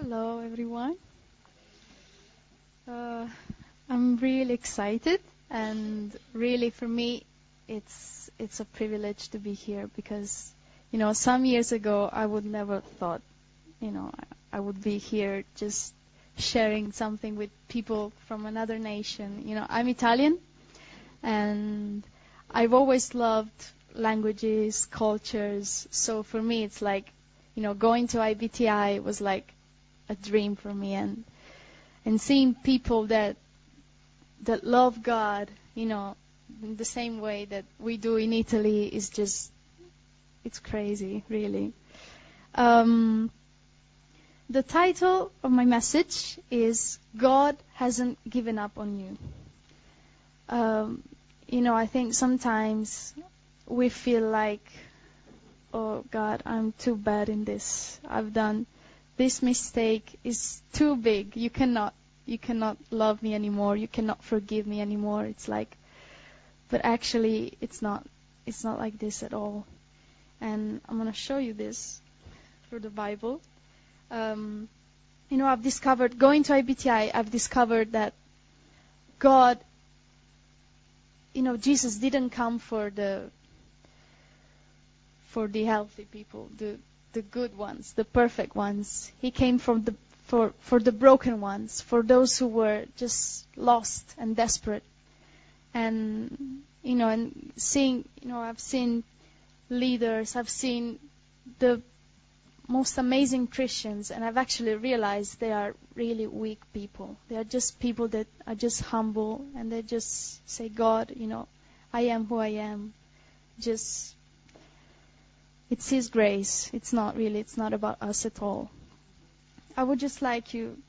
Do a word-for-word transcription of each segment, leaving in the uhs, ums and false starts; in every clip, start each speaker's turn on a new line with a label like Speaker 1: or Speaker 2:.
Speaker 1: Hello, everyone. Uh, I'm really excited, and really, for me, it's it's a privilege to be here because, you know, some years ago I would never thought, you know, I would be here just sharing something with people from another nation. You know, I'm Italian, and I've always loved languages, cultures. So for me, it's like, you know, going to I B T I was like a dream for me, and and seeing people that that love God, you know, in the same way that we do in Italy is just, it's crazy, really. Um, the title of my message is God Hasn't Given Up on You. Um, you know, I think sometimes we feel like, oh God, I'm too bad in this. I've done this mistake is too big. You cannot, you cannot love me anymore. You cannot forgive me anymore. It's like, but actually, it's not. It's not like this at all. And I'm gonna show you this through the Bible. Um, you know, I've discovered going to I B T I. I've discovered that God, you know, Jesus didn't come for the for the healthy people, the the good ones, the perfect ones. He came from the for for the broken ones, for those who were just lost and desperate. And you know, and seeing, you know, I've seen leaders, I've seen the most amazing Christians, and I've actually realized they are really weak people. They are just people that are just humble, and they just say, God, you know, I am who I am. Just, it's His grace. It's not really, it's not about us at all. I would just like you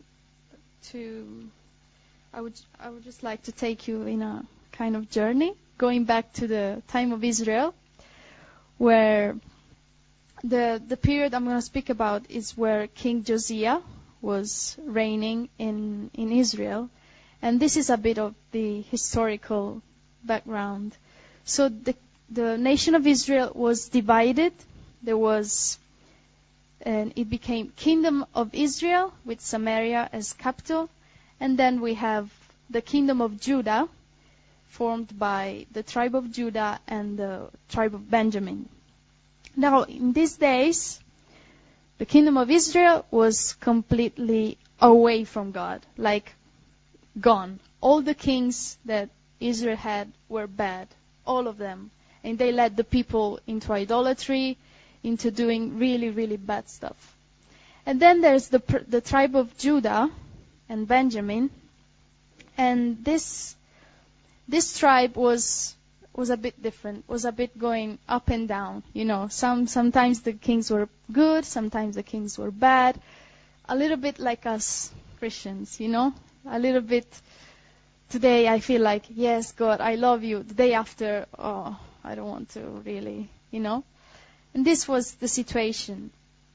Speaker 1: to, I would, I would just like to take you in a kind of journey, going back to the time of Israel, where the the period I'm going to speak about is where King Josiah was reigning in, in Israel. And this is a bit of the historical background. So the the nation of Israel was divided. There was, and it became Kingdom of Israel with Samaria as capital. And then we have the Kingdom of Judah, formed by the tribe of Judah and the tribe of Benjamin. Now, in these days, the Kingdom of Israel was completely away from God, like gone. All the kings that Israel had were bad, all of them. And they led the people into idolatry, into doing really, really bad stuff. And then there's the the tribe of Judah and Benjamin. And this this tribe was was a bit different, was a bit going up and down. You know, some sometimes the kings were good, sometimes the kings were bad. A little bit like us Christians, you know, a little bit. Today I feel like, yes, God, I love you. The day after, oh, I don't want to really, you know. And this was the situation.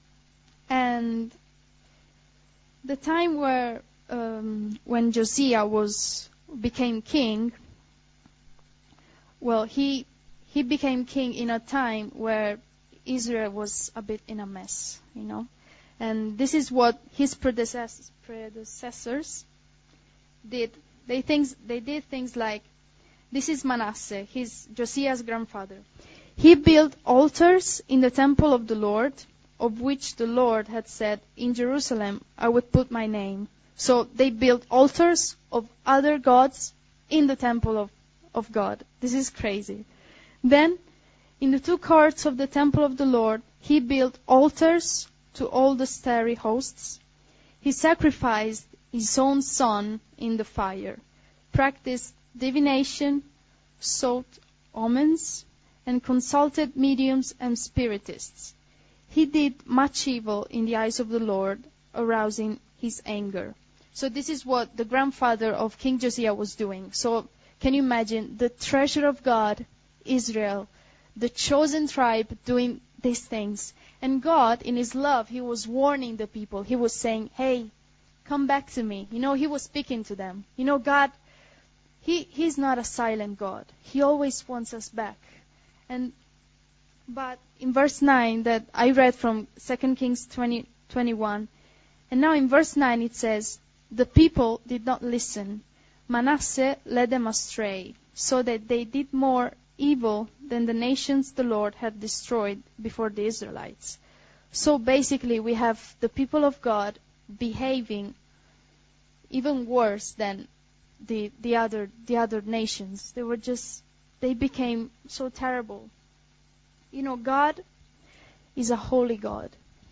Speaker 1: And the time where um, when Josiah was became king, well, he he became king in a time where Israel was a bit in a mess, you know. And this is what his predecessors, predecessors did. They things they did things like, this is Manasseh, his Josiah's grandfather. He built altars in the temple of the Lord, of which the Lord had said, in Jerusalem I would put my name. So they built altars of other gods in the temple of, of God. This is crazy. Then, in the two courts of the temple of the Lord, he built altars to all the starry hosts. He sacrificed his own son in the fire, practiced divination, sought omens, and consulted mediums and spiritists. He did much evil in the eyes of the Lord, arousing his anger. So this is what the grandfather of King Josiah was doing. So can you imagine the treasure of God, Israel, the chosen tribe, doing these things? And God, in His love, He was warning the people. He was saying, hey, come back to me. You know, He was speaking to them. You know, God, He He's not a silent God. He always wants us back. And but in verse nine that I read from Second Kings twenty, twenty-one, And now in verse nine it says, the people did not listen. Manasseh led them astray, so that they did more evil than the nations the Lord had destroyed before the Israelites. So basically we have the people of God behaving even worse than the the other the other nations. They were just they became so terrible. You know, God is a holy God.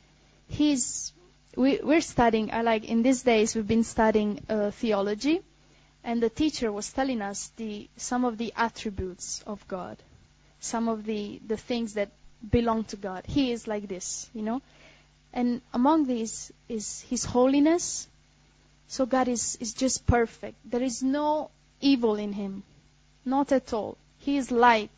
Speaker 1: He's we we're studying. I like in these days we've been studying uh, theology, and the teacher was telling us the some of the attributes of God, some of the the things that belong to God. He is like this, you know, and among these is His holiness. So God is, is just perfect. There is no evil in Him. Not at all. He is light.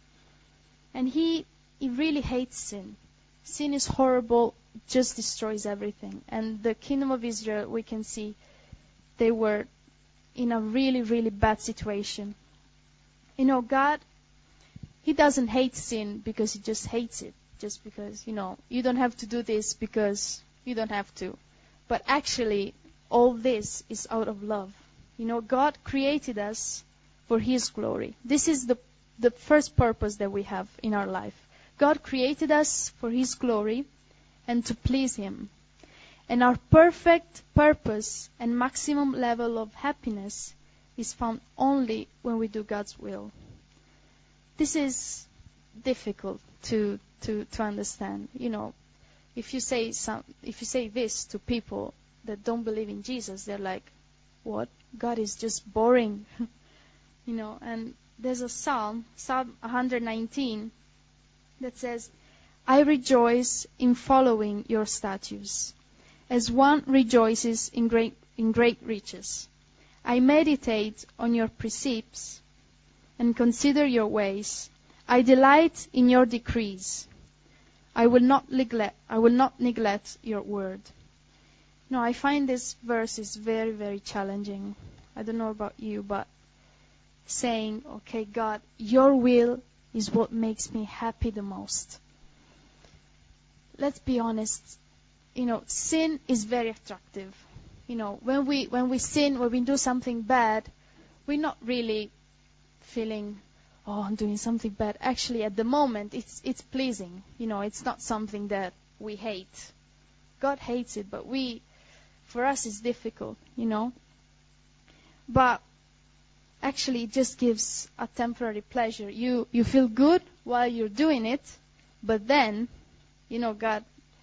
Speaker 1: And He, he really hates sin. Sin is horrible, just destroys everything. And the kingdom of Israel, we can see, they were in a really, really bad situation. You know, God, He doesn't hate sin because He just hates it. Just because, you know, you don't have to do this because you don't have to. But actually, all this is out of love. You know, God created us for His glory. This is the, the first purpose that we have in our life. God created us for His glory and to please Him. And our perfect purpose and maximum level of happiness is found only when we do God's will. This is difficult to, to, to understand. You know, if you say some, if you say this to people that don't believe in Jesus, they're like, what? God is just boring. You know, and there's a psalm, Psalm one nineteen, that says, I rejoice in following your statutes, as one rejoices in great, in great riches. I meditate on your precepts and consider your ways. I delight in your decrees. I will not neglect, I will not neglect your word. No, I find this verse is very, very challenging. I don't know about you, but saying, okay, God, your will is what makes me happy the most. Let's be honest. You know, sin is very attractive. You know, when we when we sin, when we do something bad, we're not really feeling, oh, I'm doing something bad. Actually, at the moment, it's it's pleasing. You know, it's not something that we hate. God hates it, but we, for us, it's difficult, you know. But actually, it just gives a temporary pleasure. You you feel good while you're doing it, but then, you know, God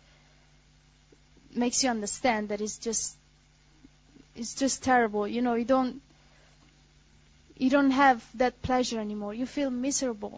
Speaker 1: makes you understand that it's just it's just terrible. You know, you don't you don't have that pleasure anymore. You feel miserable.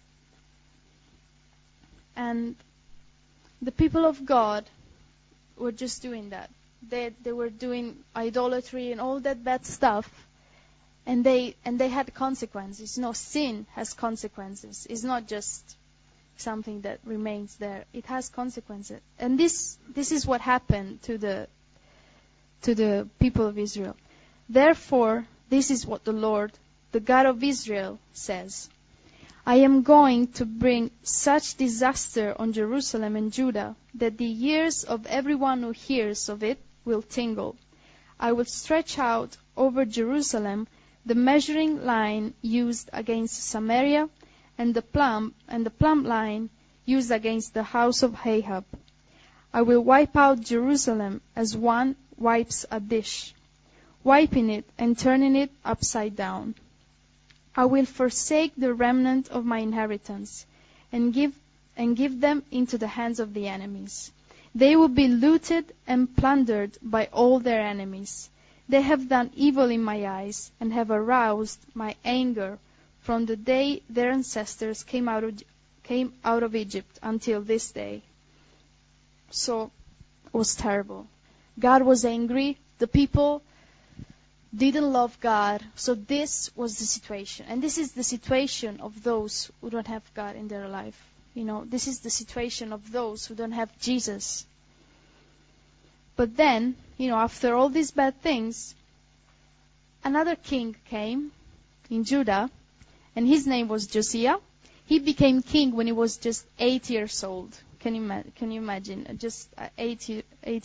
Speaker 1: And the people of God were just doing that. They they were doing idolatry and all that bad stuff, and they and they had consequences. No, sin has consequences. It's not just something that remains there. It has consequences. And this this is what happened to the to the people of Israel. Therefore, this is what the Lord, the God of Israel, says. I am going to bring such disaster on Jerusalem and Judah that the ears of everyone who hears of it will tingle. I will stretch out over Jerusalem the measuring line used against Samaria and the plumb and the plumb line used against the house of Ahab. I will wipe out Jerusalem as one wipes a dish, wiping it and turning it upside down. I will forsake the remnant of my inheritance and give and give them into the hands of the enemies. They will be looted and plundered by all their enemies. They have done evil in my eyes and have aroused my anger from the day their ancestors came out of, came out of Egypt until this day. So it was terrible. God was angry. The people didn't love God. So this was the situation. And this is the situation of those who don't have God in their life. You know, this is the situation of those who don't have Jesus. But then, you know, after all these bad things, another king came in Judah, and his name was Josiah. He became king when he was just eight years old. Can you, can you imagine? Just eight, eight, year,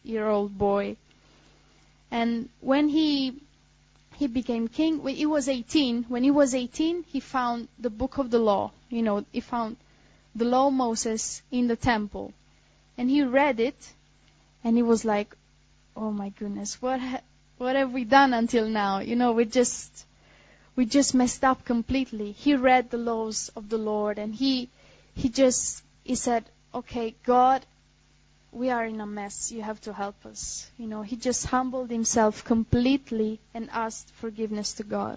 Speaker 1: year-old boy. And when he he became king, when he was eighteen, when he was eighteen, he found the book of the law. You know, he found the law of Moses in the temple. And he read it, and he was like, oh my goodness, what ha- what have we done until now? You know, we just we just messed up completely. He read the laws of the Lord, and he he just he said, okay, God, we are in a mess. You have to help us. You know, he just humbled himself completely and asked forgiveness to God.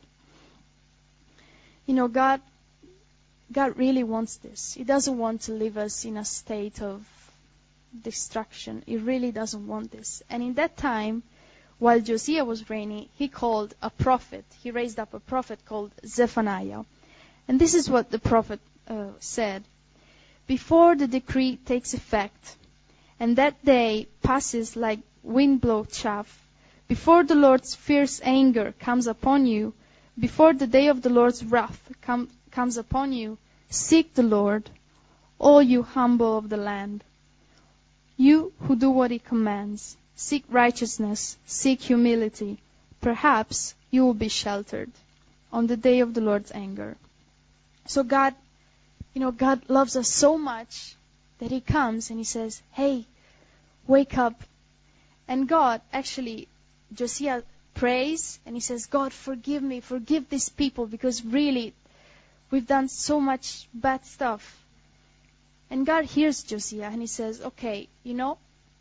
Speaker 1: You know, God, God really wants this. He doesn't want to leave us in a state of destruction. He really doesn't want this. And in that time, while Josiah was reigning, he called a prophet. He raised up a prophet called Zephaniah. And this is what the prophet uh, said. Before the decree takes effect, and that day passes like wind-blown chaff, before the Lord's fierce anger comes upon you, before the day of the Lord's wrath com- comes upon you, seek the Lord, all you humble of the land. You who do what he commands, seek righteousness, seek humility. Perhaps you will be sheltered on the day of the Lord's anger. So God, you know, God loves us so much that he comes and he says, hey, wake up. And God, actually, Josiah prays and he says, God, forgive me, forgive these people, because really, we've done so much bad stuff. And God hears Josiah and he says, okay, you know,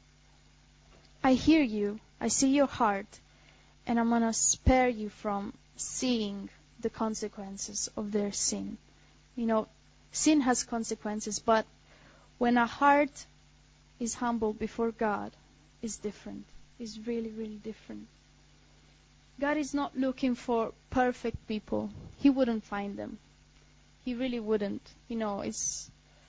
Speaker 1: I hear you, I see your heart, and I'm going to spare you from seeing the consequences of their sin. You know, sin has consequences, but when a heart is humble before God, it's different. It's really, really different. God is not looking for perfect people. He wouldn't find them. He really wouldn't. You know, it's...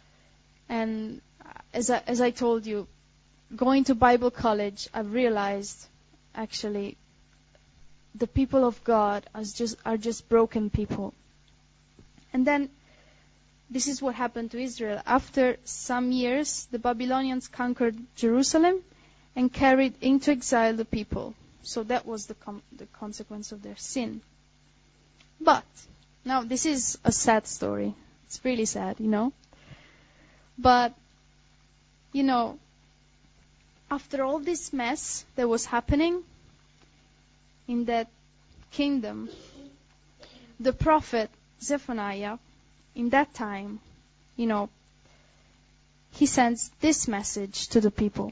Speaker 1: And as I, as I told you, going to Bible college, I've realized, actually, the people of God are just, are just broken people. And then, this is what happened to Israel. After some years, the Babylonians conquered Jerusalem and carried into exile the people. So that was the, com- the consequence of their sin. But, now this is a sad story. It's really sad, you know. But, you know, after all this mess that was happening in that kingdom, the prophet Zephaniah, in that time, you know, he sends this message to the people.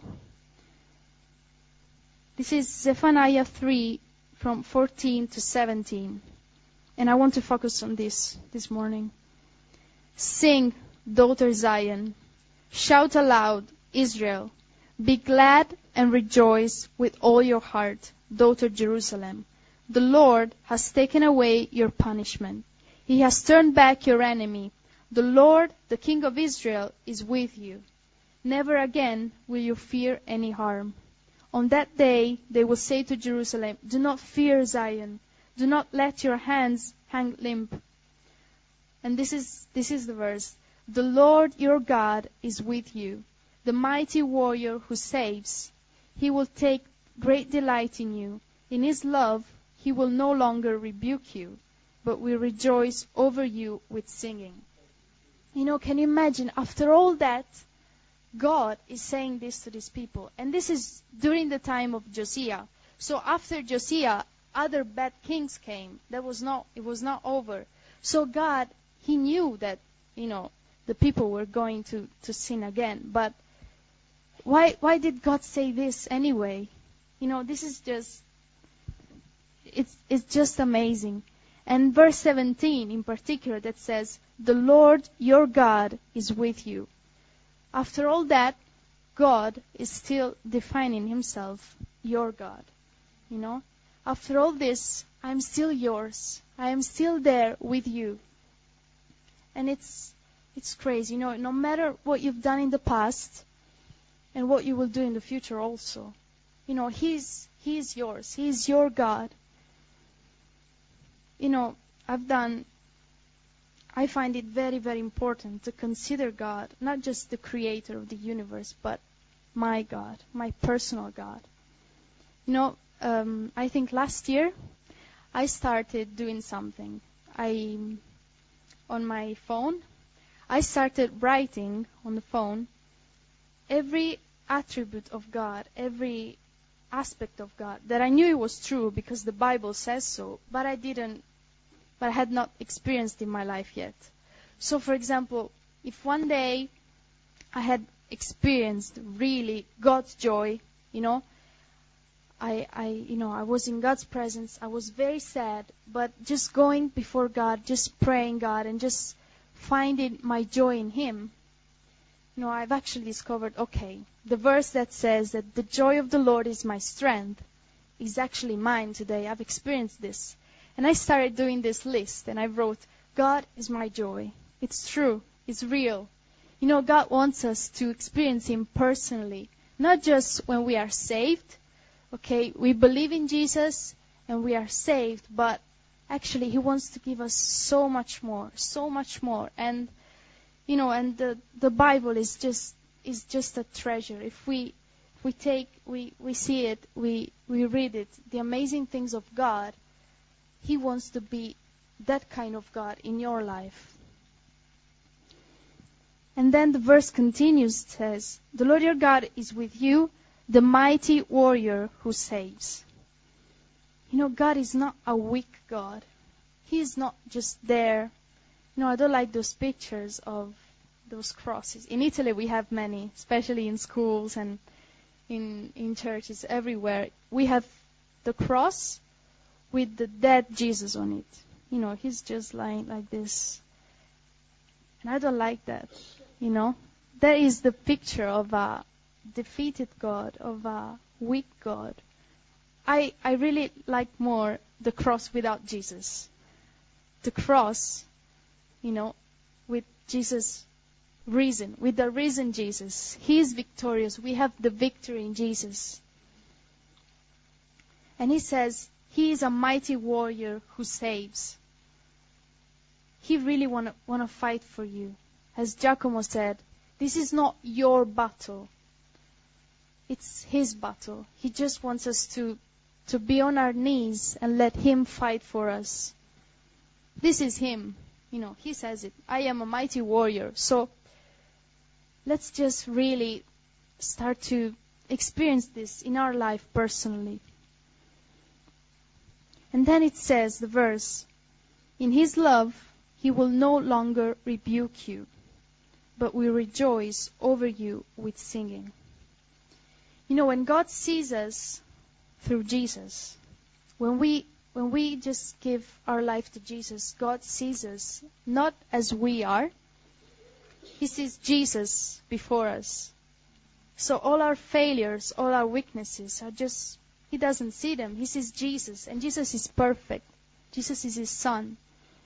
Speaker 1: This is Zephaniah three, from fourteen to seventeen. And I want to focus on this this morning. Sing, daughter Zion. Shout aloud, Israel. Be glad and rejoice with all your heart, daughter Jerusalem. The Lord has taken away your punishment. He has turned back your enemy. The Lord, the King of Israel, is with you. Never again will you fear any harm. On that day they will say to Jerusalem, do not fear, Zion. Do not let your hands hang limp. And this is this is the verse. The Lord your God is with you, the mighty warrior who saves. He will take great delight in you. In his love he will no longer rebuke you, but will rejoice over you with singing. You know, can you imagine, after all that, God is saying this to these people. And this is during the time of Josiah. So after Josiah, other bad kings came. That was not, it was not over. So God, he knew that, you know, the people were going to, to sin again. But why why did God say this anyway? You know, this is just, it's it's just amazing. And verse seventeen in particular that says, the Lord your God is with you. After all that, God is still defining himself, your God. You know, after all this, I'm still yours. I am still there with you. And it's it's crazy, you know, no matter what you've done in the past and what you will do in the future also. You know, he's he's yours. He's your God. You know, I've done I find it very, very important to consider God, not just the creator of the universe, but my God, my personal God. You know, um, I think last year I started doing something. I, on my phone, I started writing on the phone every attribute of God, every aspect of God that I knew it was true because the Bible says so, but I didn't, but I had not experienced in my life yet. So, for example, if one day I had experienced really God's joy, you know, I, I, you know, I was in God's presence. I was very sad, but just going before God, just praying God, and just finding my joy in Him. You know, I've actually discovered, okay, the verse that says that the joy of the Lord is my strength is actually mine today. I've experienced this. And I started doing this list, and I wrote, God is my joy. It's true. It's real. You know, God wants us to experience Him personally, not just when we are saved. Okay, we believe in Jesus and we are saved, but actually He wants to give us so much more, so much more. And you know, and the the Bible is just is just a treasure. If we if we take we we see it, we we read it, the amazing things of God, He wants to be that kind of God in your life. And then the verse continues, it says, the Lord your God is with you, the mighty warrior who saves. You know, God is not a weak God. He is not just there. You know, I don't like those pictures of those crosses. In Italy we have many, especially in schools and in in churches everywhere. We have the cross with the dead Jesus on it. You know, He's just lying like this. And I don't like that, you know. That is the picture of a defeated God, of a weak God. I I really like more the cross without Jesus. The cross, you know, with Jesus risen, with the risen Jesus. He is victorious. We have the victory in Jesus. And He says, He is a mighty warrior who saves. He really want to want to fight for you. As Giacomo said, this is not your battle. It's His battle. He just wants us to, to be on our knees and let Him fight for us. This is Him. You know, He says it. I am a mighty warrior. So let's just really start to experience this in our life personally. And then it says, the verse, in His love, He will no longer rebuke you, but will rejoice over you with singing. You know, when God sees us through Jesus, when we when we just give our life to Jesus, God sees us not as we are. He sees Jesus before us. So all our failures, all our weaknesses are just, He doesn't see them. He sees Jesus, and Jesus is perfect. Jesus is His Son.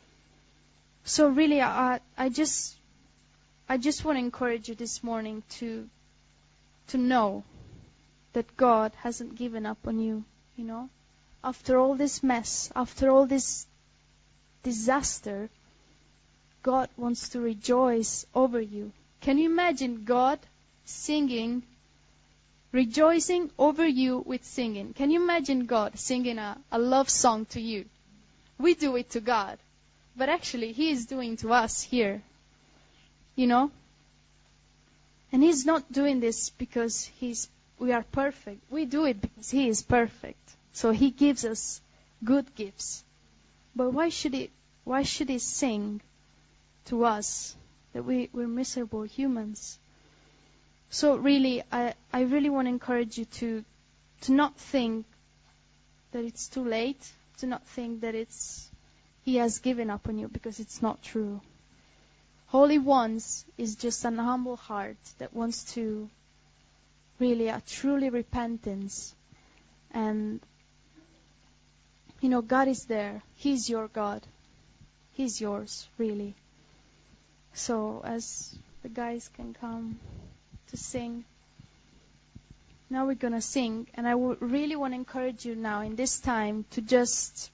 Speaker 1: So really, I, I just, I just want to encourage you this morning to, to know that God hasn't given up on you, you know. After all this mess, after all this disaster, God wants to rejoice over you. Can you imagine God singing, rejoicing over you with singing? Can you imagine God singing a, a love song to you? We do it to God, but actually He is doing to us here, you know. And He's not doing this because He's we are perfect. We do it because He is perfect. So He gives us good gifts. But why should He, why should He sing to us that we, we're miserable humans? So really, I, I really want to encourage you to, to not think that it's too late, to not think that it's He has given up on you, because it's not true. Holy Ones is just an humble heart that wants to really a truly repentance. And, you know, God is there. He's your God. He's yours, really. So as the guys can come to sing. Now we're going to sing. And I would really want to encourage you now in this time to just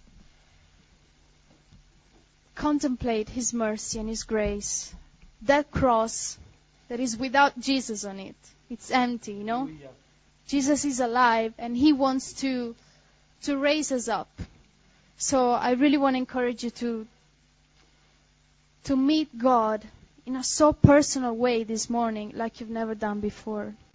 Speaker 1: contemplate His mercy and His grace. That cross that is without Jesus on it. It's empty, you know. Jesus is alive, and He wants to to raise us up. So I really want to encourage you to to meet God in a so personal way this morning, like you've never done before.